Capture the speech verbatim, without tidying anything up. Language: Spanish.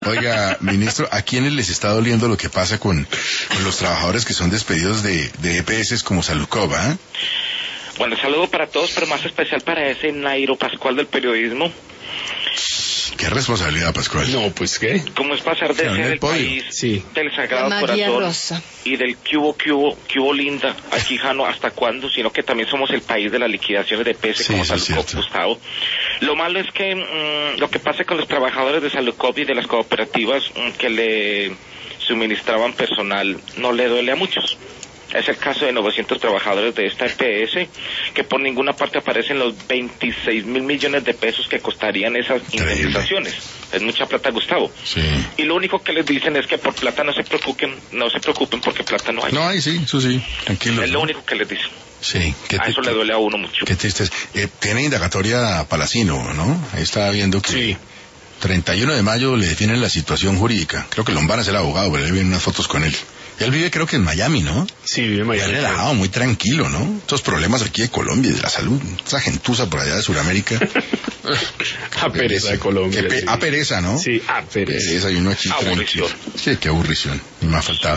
Oiga, ministro, ¿a quiénes les está doliendo lo que pasa con, con los trabajadores que son despedidos de, de E P S como Saludcop, ¿ah? ¿eh? Bueno, saludo para todos, pero más especial para ese Nairo Pascual del periodismo. ¿Qué responsabilidad, Pascual? No, pues, ¿qué? ¿Cómo es pasar de Pero en ser el el podio. país Sí. del Sagrado La María Corazón Rosa. y del cubo, cubo, cubo linda, aquí Jano, hasta cuándo? Sino que también somos el país de las liquidaciones de P S Sí, como eso es Saludcop, cierto. Gustavo. Lo malo es que mmm, lo que pasa con los trabajadores de Saludcop y de las cooperativas mmm, que le suministraban personal no le duele a muchos. Es el caso de novecientos trabajadores de esta E P S, que por ninguna parte aparecen los veintiséis mil millones de pesos que costarían esas Increíble. indemnizaciones. Es mucha plata, Gustavo. Sí. Y lo único que les dicen es que por plata no se preocupen, no se preocupen porque plata no hay. No, ahí sí, eso sí, tranquilo. Es lo único que les dicen. Sí. ¿Qué A te- eso le duele a uno mucho. Qué triste es. Eh, tiene indagatoria Palacino, ¿no? Ahí estaba viendo que... Sí. treinta y uno de mayo le definen la situación jurídica. Creo que Lombana es el abogado, pero le vienen unas fotos con él. Él vive creo que en Miami, ¿no? Sí, vive en Muy Miami. relajado, muy tranquilo, ¿no? Estos problemas aquí de Colombia y de la salud. Esa gentuza por allá de Sudamérica. A pereza de Colombia. Qué pe- sí. A pereza, ¿no? Sí, a pereza. Pereza y uno aquí Aburrición. tranquilo. Sí, qué aburrición. Ni me ha faltado.